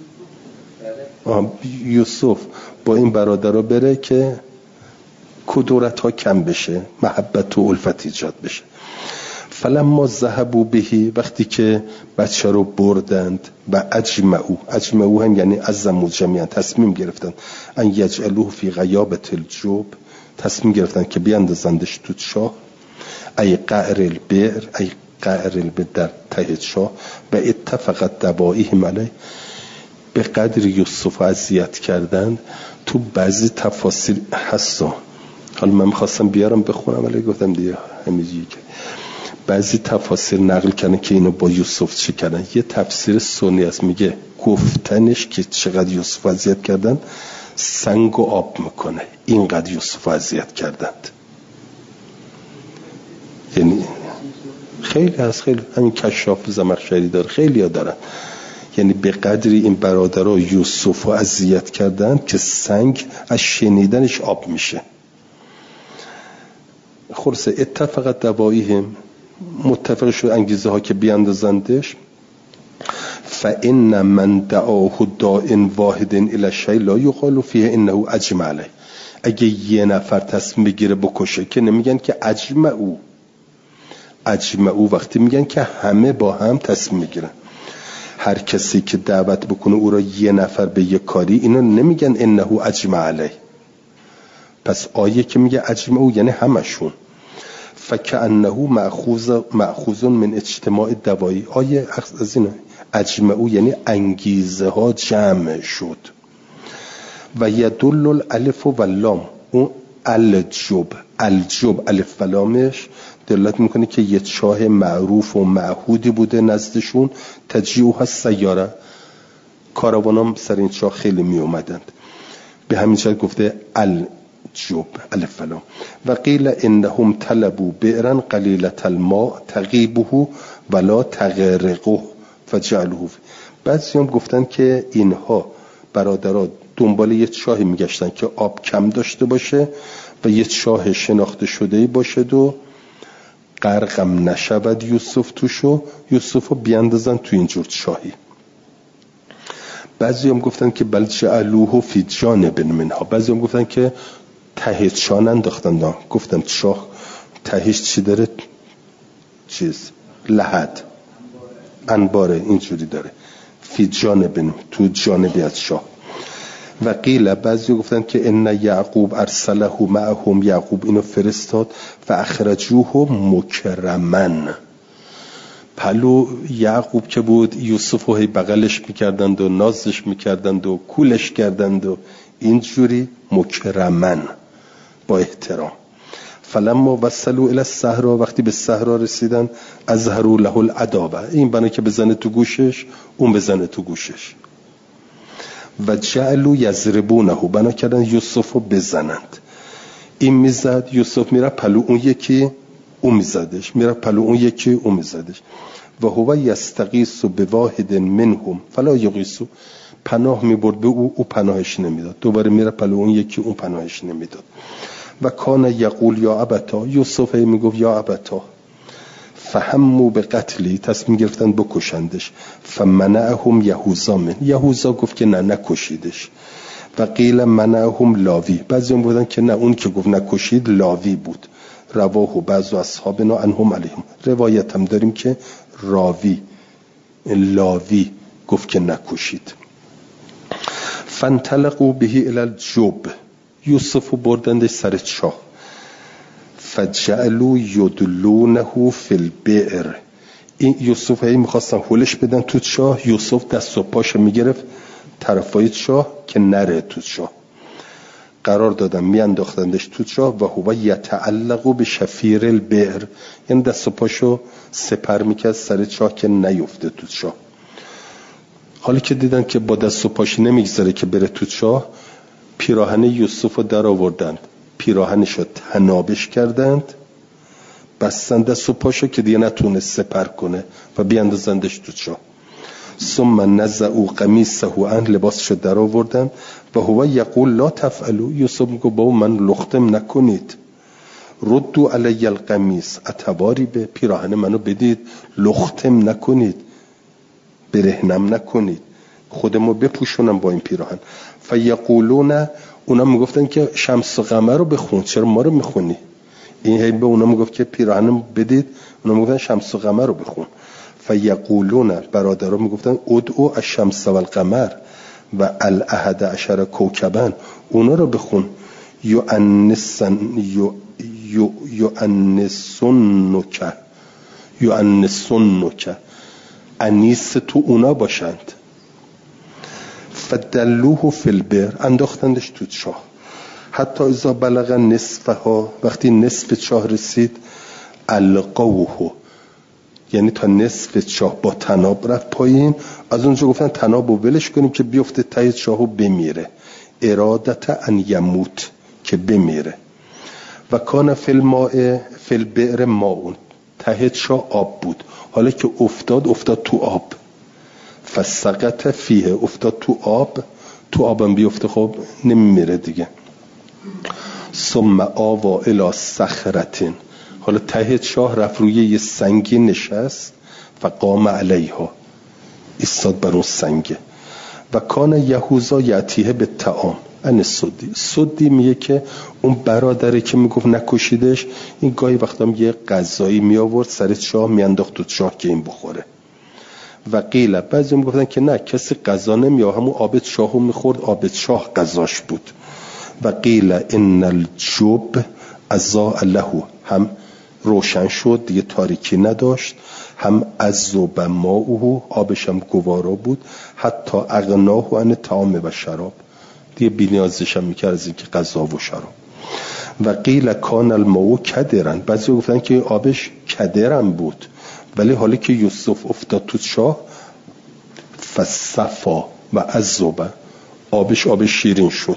یوسف با این برادر ها بره که کدورت ها کم بشه، محبت و الفت ایجاد بشه. فلما ذهبوا بهی، وقتی که بچه رو بردند، و اجمعو هم یعنی عزموا جمیعا، تصمیم گرفتن ان یجعلوه فی غیابة الجب، تصمیم گرفتن که بیاندازندش تو چاه، ای قعر البئر، ای قعر البئر در ته چاه، و اتفقت دوائیهم علیه، به قدر یوسف اذیت کردن. تو بعضی تفاسیر هستا، حالا من میخواستم بیارم بخونم ولی گفتم دیگه همیجی که بعضی تفاسیر نقل کردن که اینو با یوسف چی کردن. یه تفسیر سنی است میگه گفتنش که چقدر یوسف اذیت کردن سنگ و آب میکنه، اینقدر یوسف اذیت کردند. یعنی خیلی از خیلی همین کشاف زمخشری داره، خیلی ها دارن، یعنی به قدری این برادرها یوسف اذیت کردن که سنگ از شنیدنش آب میشه. خلاصه اتفقت دوائیهم، متفق شد انگیزه ها که بیاندازندش. فإن من دعاه داء واحد الی شیء لا یقال فیه انه اجمع علیه. اگه یه نفر تصمیم بگیره بکشه که نمیگن که اجمعو، وقتی میگن که همه با هم تصمیم میگیرن. هر کسی که دعوت بکنه او را یه نفر به یه کاری، اینو نمیگن انه اجمع علیه. پس آیه که میگه اجمعو یعنی همشون. فکأنه مأخوذ من اجتماع دوایی، آیه از اینه اجمعو یعنی انگیزه ها جمع شد. و یدل الالف و لام، اون الجب الف و لامش دلالت میکنه که یه چاه معروف و معهودی بوده نزدشون، تجیعو هست سیاره، کاروانام سر این چاه خیلی می اومدند، به همین جهت گفته الجب الف و لام. و قیل انهم طلبوا بئرا قلیلة الماء تغیبه ولا تغرقه فجعلوه. بعضی هم گفتن که اینها برادرها دنبال یه چاهی میگشتن که آب کم داشته باشه و یه چاه شناخته شده‌ای باشه و غرقم نشود یوسف توشو، یوسفو بیاندازن تو اینجور چاهی. بعضی هم گفتن که بل جعلوه فی جانب منها، بعضی هم گفتن که ته چاه انداختن. گفتم چاه تهش چی داره؟ چیز لحد، انباره اینجوری داره، فی جانب، تو جانبی از چاه. و قیل، بعضی گفتن که ان یعقوب ارسله معهم، یعقوب اینو فرستاد و اخرجوه مکرمن. پلو یعقوب که بود یوسف رو هی بغلش میکردند و نازش میکردند و کولش کردند و اینجوری مکرمن، با احترام. فلما وصلوا الى الصحرا، وقتی به صحرا رسیدن، اظهروا له العداوه، این بنا که بزنه تو گوشش اون بزنه تو گوشش. و جعلوا یضربونه، بنا کردن یوسف رو بزنند. این میزد، یوسف میره پلو اون یکی اون میزدش، میره پلو اون یکی اون میزدش. و هو یستغیث بواحد منهم فلا یغیث، پناه میبرد به او پناهش نمیداد، دوباره میره پلو اون یکی، اون پناهش نمیداد. و کان یقول یا ابتا، یوسف میگفت یا ابتا، فهموا به قتلی، تصمیم گرفتن بکشندش. فمنعهم یهوذا من، یهوذا گفت که نه نکشیدش. و قیل منعهم لاوی، بعضی هم بودن که نه، اون که گفت نکشید لاوی بود. رواه بعض اصحابنا عنهم علیهم، روایت هم داریم که لاوی گفت که نکشید. فانطلقوا به الی الجب، یوسف بردندش سر چاه. فجعلوا یدلونه فی البئر، این یوسف میخواستن هولش بدن تو چاه، یوسف دست و پاشو میگرفت طرفای چاه که نره تو چاه، قرار دادن میانداختندش تو چاه. و هو یتعلق بشفیر البئر، یعنی دست و پاشو سپر میکرد سر چاه که نیفته تو چاه. حالی که دیدن که با دست و پاش نمیگذره که بره تو چاه، پیراهن یوسف رو در آوردند، پیراهنش رو تنابش کردند، بستن دست و پاشو که دیگه نتونه سپر کنه و بیاندازندش تو چاه. ثم نزعوا قمیصه عن، لباسش رو در آوردن. و هو یقول لا تفعلوا، یوسف میگه بابا من لختم نکنید. ردوا علی القمیص، اتواری به پیراهن منو بدید، لختم نکنید، برهنم نکنید، خودمو بپوشونم با این پیراهن. فیقولون، اونا میگفتن که شمس و قمر رو بخون، چرا ما رو میخونی؟ این هی به اونا میگفت که پیراهنم بدید، اونا میگفتن شمس و قمر رو بخون. فیقولون، برادرها میگفتن ادعو الشمس و القمر و الاحد عشر کوکبا، اونا رو بخون. یؤنسنک، انیس تو اونا باشند. فدلوه فی البئر، انداختندش تو چاه. حتی اذا بلغ نصفها، وقتی نصف چاه رسید، القوه، یعنی تا نصف چاه با تناب رفت پایین. از اونجا گفتن تنابو ولش کنیم که بیفته ته چاهو بمیره، ارادت ان یموت، که بمیره. و کان فی الماء فی البئر ماء، ته چاه آب بود، حالا که افتاد تو آب. فسقط فیه، افتاد تو آب، تو آبم بیفته خب نمیمیره دیگه. ثم آوا الی صخرة، حالا ته چاه رفت روی یه سنگی نشست. فقام علیها، ایستاد بر اون سنگه. و کان یهوذا یأتیه به طعام ان سدی میگه که اون برادره که میگفت نکشیدش، این گاهی وقتا یه غذایی می آورد سر چاه میانداخت تو چاه که این بخوره. و قیل، بعضی میگفتن که نه، کسی غذا نمیآورد، همون آب چاهو میخورد، آب چاه غذاش بود. و قیل ان الجب اضاء له، هم روشن شد دیگه تاریکی نداشت، هم عذب ماؤه، آبش هم گوارا بود، حتی اغناه عن طعام و شراب، دیگه بی‌نیازش هم میکرد از اینکه غذا و شراب. و قیل کان الماء کدرن، بعضی گفتن که آبش کدرن بود، ولی حالی که یوسف افتاد تو چاه، فصفا و عذب، آبش آب شیرین شد.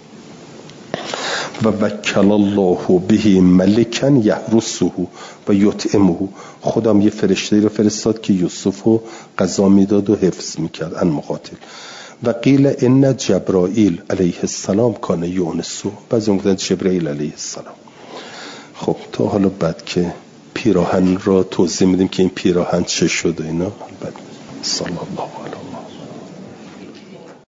و وکل الله به ملکا یحرسه و یطعمه، خودم یه فرشته رو فرستاد که یوسف رو غذا میداد و حفظ میکرد ان مقاتل. و قیل ان جبرائیل علیه السلام کان یونسو، بعضی میگن جبرائیل علیه السلام. خب تا حالا بعد که پیراهن رو توضیح میدیم که این پیراهن چه شد و اینا، بعد صلی الله علیه و